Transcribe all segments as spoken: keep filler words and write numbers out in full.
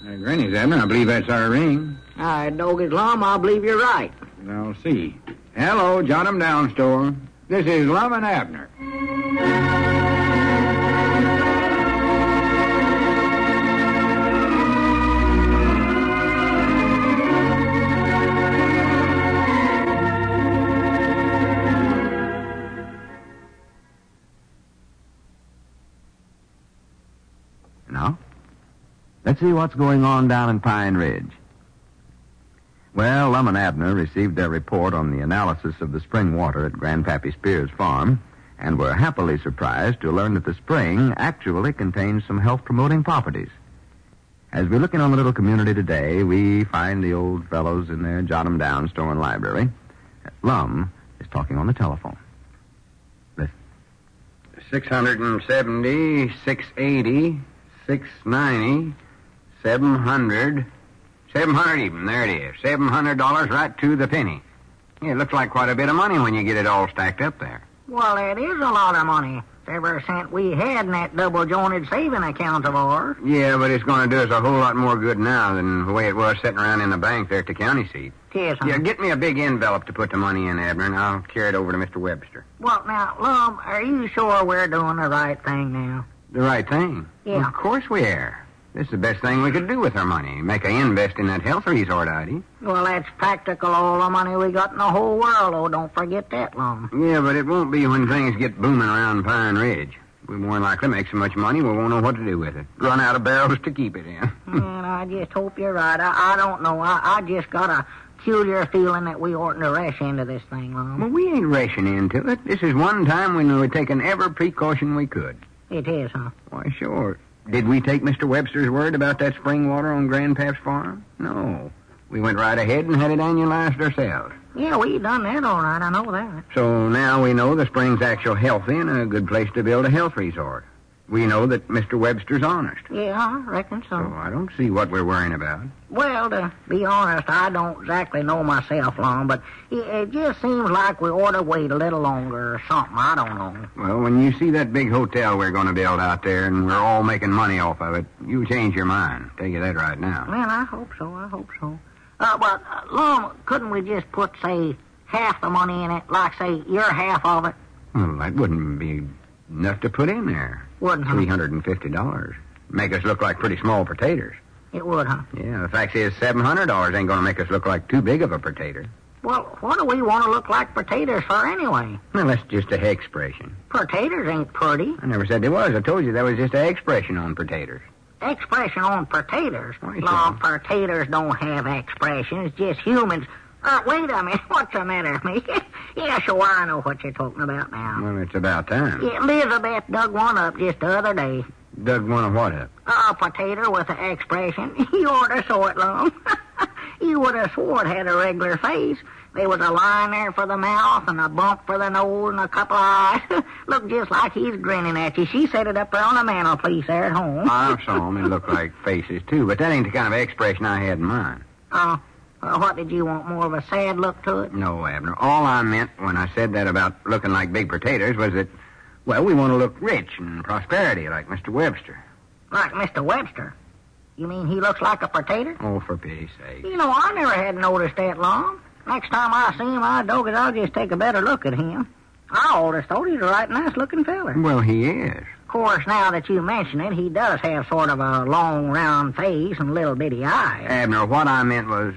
Uh, Granny's, Abner. I believe that's our ring. Uh, Doggy's Lum, I believe you're right. I'll see. Hello, Jot 'em Down store. This is Lum and Abner. Now, let's see what's going on down in Pine Ridge. Well, Lum and Abner received their report on the analysis of the spring water at Grandpappy Spears' farm and were happily surprised to learn that the spring actually contains some health-promoting properties. As we look in on the little community today, we find the old fellows in their Jot 'em Down store and library. Lum is talking on the telephone. Listen. six seventy, six eighty, six ninety, seven hundred... Seven hundred even. There it is. Seven hundred dollars right to the penny. Yeah, it looks like quite a bit of money when you get it all stacked up there. Well, it is a lot of money. Every cent we had in that double-jointed saving account of ours. Yeah, but it's going to do us a whole lot more good now than the way it was sitting around in the bank there at the county seat. Yes, huh? Yeah, get me a big envelope to put the money in, Abner, and I'll carry it over to Mister Webster. Well, now, Lum, are you sure we're doing the right thing now? The right thing? Yeah. Well, of course we are. This is the best thing we could do with our money. Make a invest in that health resort idea. Well, that's practical all the money we got in the whole world, oh, don't forget that, Lum. Yeah, but it won't be when things get booming around Pine Ridge. We more likely make so much money we won't know what to do with it. Run out of barrels to keep it in. Man, I just hope you're right. I, I don't know. I, I just got a peculiar feeling that we oughtn't to rush into this thing, Lum. Well, we ain't rushing into it. This is one time when we've taken every precaution we could. It is, huh? Why, sure. Did we take Mister Webster's word about that spring water on Grandpap's farm? No. We went right ahead and had it annualized ourselves. Yeah, we done that all right. I know that. So now we know the spring's actual healthy and a good place to build a health resort. We know that Mister Webster's honest. Yeah, I reckon so. So I don't see what we're worrying about. Well, to be honest, I don't exactly know myself, Lum, but it, it just seems like we ought to wait a little longer or something. I don't know. Well, when you see that big hotel we're going to build out there and we're all making money off of it, you change your mind. Tell you that right now. Man, I hope so. I hope so. Uh, but, uh, Lum, couldn't we just put, say, half the money in it, like, say, your half of it? Well, that wouldn't be enough to put in there. Wouldn't, huh? three hundred fifty dollars. Make us look like pretty small potatoes. It would, huh? Yeah, the fact is seven hundred dollars ain't going to make us look like too big of a potato. Well, what do we want to look like potatoes for anyway? Well, that's just a expression. Potatoes ain't pretty. I never said they was. I told you that was just an expression on potatoes. Expression on potatoes? Why, No, sure. potatoes don't have expression. It's just humans. Uh, wait a minute. What's the matter with me? Yeah, sure, I know what you're talking about now. Well, it's about time. Yeah, Elizabeth dug one up just the other day. Dug one of what up? A potato with an expression. You ought to saw it, Lum. You would have swore it had a regular face. There was a line there for the mouth and a bump for the nose and a couple of eyes. Looked just like he's grinning at you. She set it up there on the mantelpiece there at home. I saw them. It looked like faces, too, but that ain't the kind of expression I had in mind. Oh, uh, what did you want, more of a sad look to it? No, Abner. All I meant when I said that about looking like big potatoes was that, well, we want to look rich and prosperity like Mister Webster. Like Mister Webster? You mean he looks like a potato? Oh, for pity's sake. You know, I never had noticed that, Lum. Next time I see him, I dog it, I'll just take a better look at him. I always thought he was a right nice-looking feller. Well, he is. Of course, now that you mention it, he does have sort of a long, round face and little bitty eyes. Abner, what I meant was...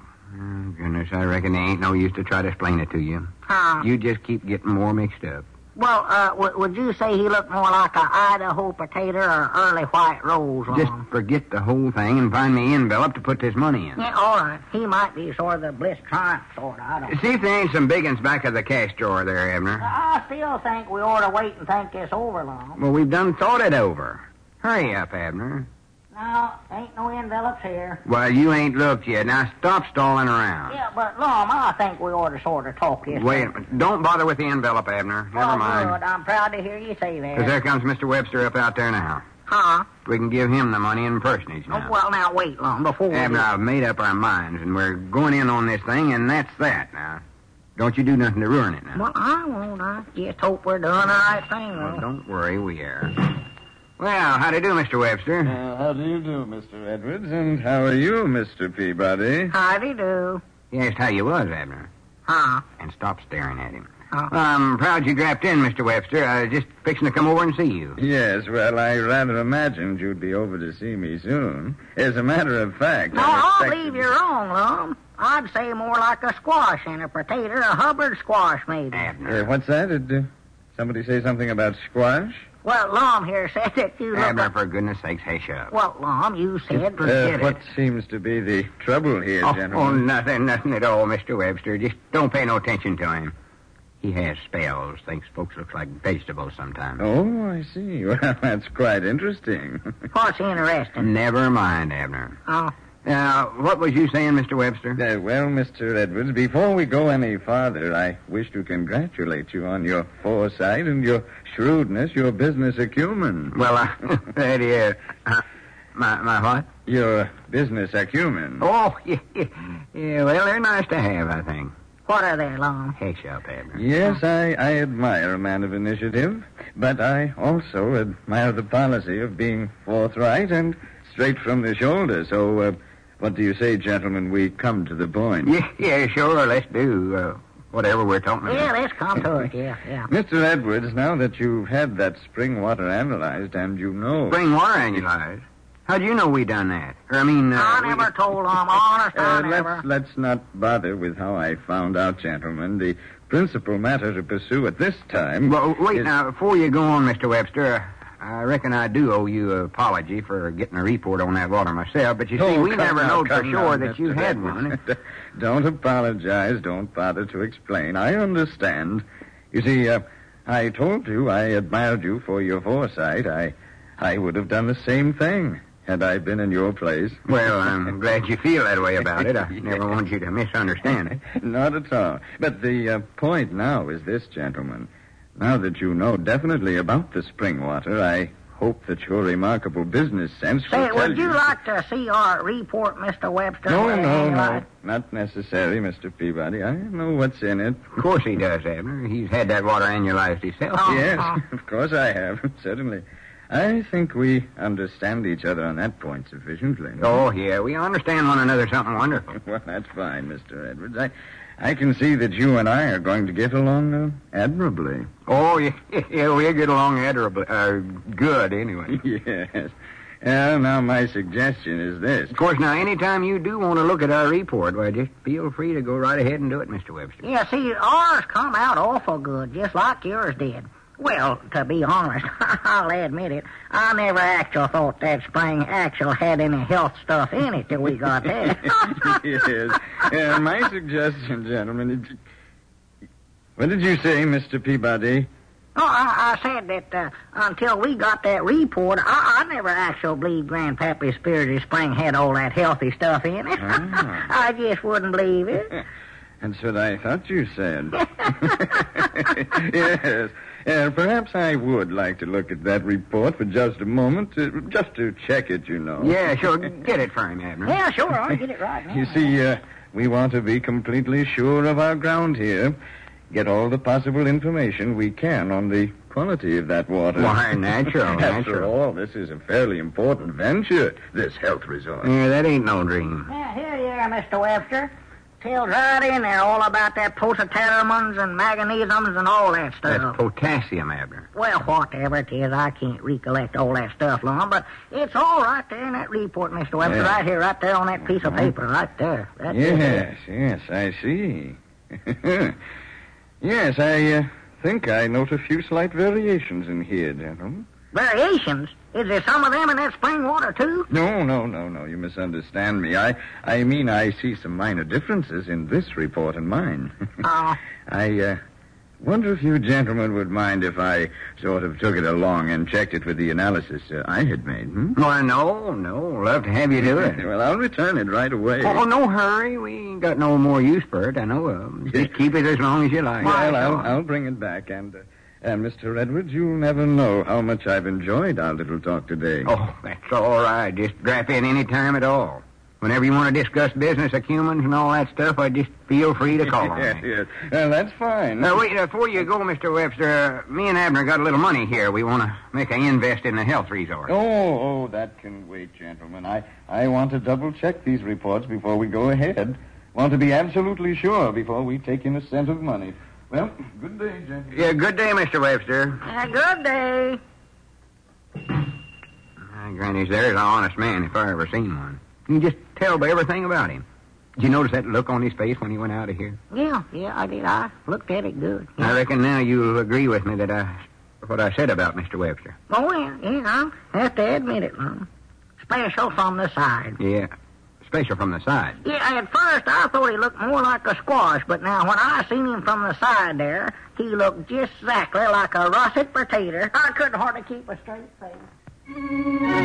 Oh, goodness, I reckon there ain't no use to try to explain it to you. Huh? You just keep getting more mixed up. Well, uh, w- would you say he looked more like a Idaho potato or early white rose, Lum? Just forget the whole thing and find me envelope to put this money in. Yeah, all right. He might be sort of the Bliss Triumph sort of. I don't know. See if there ain't some big uns back of the cash drawer there, Abner. I still think we ought to wait and think this over, Lum. Well, we've done thought it over. Hurry up, Abner. No, ain't no envelopes here. Well, you ain't looked yet. Now stop stalling around. Yeah, but, Lum, I think we ought to sort of talk this Wait a thing. minute. Don't bother with the envelope, Abner. Never Oh, mind. good. I'm proud to hear you say that. Because there comes Mister Webster up out there now. Huh? We can give him the money in personage Oh, now. well, now, wait, Lum, before we... Abner, I've made up our minds, and we're going in on this thing, and that's that now. Don't you do nothing to ruin it now. Well, I won't. I just hope we're doing the right thing, Well, though. don't worry, we are. Well, how do you do, Mister Webster? Uh, how do you do, Mister Edwards? And how are you, Mister Peabody? Howdy do. He asked how you was, Abner. Huh? And stopped staring at him. Oh. Well, I'm proud you dropped in, Mister Webster. I was just fixing to come over and see you. Yes, well, I rather imagined you'd be over to see me soon. As a matter of fact... No, I I'll expected- believe you're wrong, Lum. I'd say more like a squash and a potato, a Hubbard squash, maybe. Abner. Uh, what's that? Did uh, somebody say something about squash? Well, Lum here said that you look Abner, like... for goodness sakes, hush up. Well, Lum, you said... Forget Uh, it. what seems to be the trouble here, Oh, gentlemen? oh, nothing, nothing at all, Mister Webster. Just don't pay no attention to him. He has spells. Thinks folks look like vegetables sometimes. Oh, I see. Well, that's quite interesting. What's interesting? Never mind, Abner. Oh, Now, what was you saying, Mister Webster? Uh, well, Mister Edwards, before we go any farther, I wish to congratulate you on your foresight and your shrewdness, your business acumen. Well, uh, that is... Uh, my, my what? Your business acumen. Oh, yeah, yeah. Yeah, well, they're nice to have, I think. what are they, Lum? Hush up, Abner. Yes, I, I admire a man of initiative, but I also admire the policy of being forthright and straight from the shoulder. So, uh, what do you say, gentlemen? We come to the point. Yeah, yeah, sure, let's do uh, whatever we're talking Yeah, about. let's come to it, yeah, yeah. Mister Edwards, now that you've had that spring water analyzed and you know... Spring water analyzed. How'd you know we done that? Or, I mean... Uh, I we- never told Lum, honest, I Uh, never. let's, let's not bother with how I found out, gentlemen. The principal matter to pursue at this time... Well, wait is- now, before you go on, Mister Webster, I reckon I do owe you an apology for getting a report on that water myself, but you see, Oh, we come never now, knowed for come sure now, that you Mister had Edwards. one. Don't apologize. Don't bother to explain. I understand. You see, uh, I told you I admired you for your foresight. I, I would have done the same thing had I been in your place. Well, I'm glad you feel that way about it. I never want you to misunderstand it. Not at all. But the uh, point now is this, gentlemen. Now that you know definitely about the spring water, I hope that your remarkable business sense will Say, tell would you like to see our report, Mister Webster? No, Well, no, no. like- Not necessary, Mister Peabody. I know what's in it. Of course he does, Abner. He's had that water annualized himself. Oh. Yes, of course I have, certainly. I think we understand each other on that point sufficiently. Oh, yeah, we understand one another something wonderful. Well, that's fine, Mister Edwards. I, I can see that you and I are going to get along uh, admirably. Oh, yeah, yeah, we get along admirably. Uh, good, anyway. Yes. Well, now my suggestion is this. Of course, now, anytime you do want to look at our report, why, just feel free to go right ahead and do it, Mister Webster. Yeah, see, ours come out awful good, just like yours did. Well, to be honest, I'll admit it, I never actually thought that spring actually had any health stuff in it till we got there. Yes. Uh, my suggestion, gentlemen... Is... What did you say, Mister Peabody? Oh, I, I said that uh, until we got that report, I, I never actually believed Grandpappy's Spirited Spring had all that healthy stuff in it. Ah. I just wouldn't believe it. That's what I thought you said. Yes. Uh, perhaps I would like to look at that report for just a moment, uh, just to check it, you know. Yeah, sure. Get it for him, Abner. Yeah, sure, I'll get it right now. You see, uh, we want to be completely sure of our ground here. Get all the possible information we can on the quality of that water. Why, natural, After natural. all, this is a fairly important venture, this health resort. Yeah, that ain't no dream. Yeah, here you are, Mister Webster. Tells right in there all about that potassiums and magnesiums and all that That's stuff. potassium, Abner. Well, whatever it is, I can't recollect all that stuff long, but it's all right there in that report, Mister Webster, Yeah. right here, right there on that piece of paper, right there. That's Yes, yes, I see. Yes, I uh, think I note a few slight variations in here, gentlemen. Variations? Is there some of them in that spring water, too? No, no, no, no, you misunderstand me. I, I mean I see some minor differences in this report and mine. Oh. I uh, wonder if you gentlemen would mind if I sort of took it along and checked it with the analysis uh, I had made, hmm? Well, no, no. Love to have you do it. Well, I'll return it right away. Oh, no hurry. We ain't got no more use for it, I know of. Just keep it as long as you like. Well, I'll, I'll bring it back, and... Uh, And, Mister Edwards, you'll never know how much I've enjoyed our little talk today. Oh, that's all right. Just drop in any time at all. Whenever you want to discuss business acumen and all that stuff, I just feel free to call on yes, me. yes. Well, that's fine. Now, wait, uh, before you go, Mister Webster, uh, me and Abner got a little money here. We want to make an invest in the health resort. Oh, oh, that can wait, gentlemen. I, I want to double-check these reports before we go ahead. Want to be absolutely sure before we take in a cent of money. Well, good day, gentlemen. Yeah, good day, Mister Webster. Uh, good day. Uh, Granny's there's an honest man if I ever seen one. You can just tell by everything about him. Did you notice that look on his face when he went out of here? Yeah, yeah, I did. I looked at it good. I reckon now you'll agree with me that I, what I said about Mister Webster. Oh, yeah, yeah, I'll have to admit it, Lum. Special from the side. Yeah, special from the side. Yeah, at first I thought he looked more like a squash, but now when I seen him from the side there, he looked just exactly like a russet potato. I couldn't hardly keep a straight face.